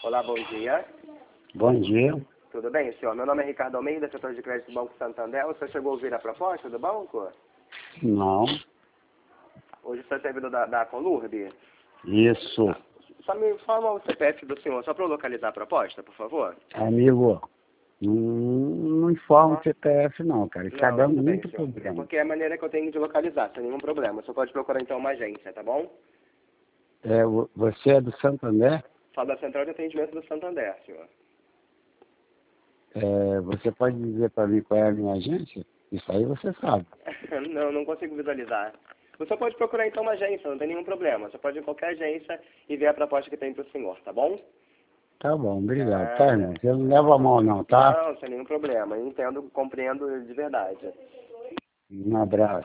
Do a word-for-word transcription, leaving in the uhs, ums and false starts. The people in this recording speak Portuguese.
Olá, bom dia. Bom dia. Tudo bem, senhor? Meu nome é Ricardo Almeida, setor de crédito do Banco Santander. O senhor chegou a ouvir a proposta do banco? Não. Hoje o senhor teve do, da, da Conurb? Isso. Só me informa o C P F do senhor, só para eu localizar a proposta, por favor. Amigo, não, não informa o C P F não, cara. Isso tá Não, dando tudo bem, muito senhor. problema. Porque é a maneira que eu tenho de localizar, sem nenhum problema. O senhor pode procurar então uma agência, tá bom? É, vo- você é do Santander? Fala da Central de Atendimento do Santander, senhor. É, você pode dizer para mim qual é a minha agência? Isso aí você sabe. Não, não consigo visualizar. O senhor pode procurar então uma agência, não tem nenhum problema. Você pode ir em qualquer agência e ver a proposta que tem para o senhor, tá bom? Tá bom, obrigado. Tá, Nada. irmão? Você não leva a mão não, tá? Não, sem nenhum problema. Eu entendo, compreendo de verdade. Um abraço.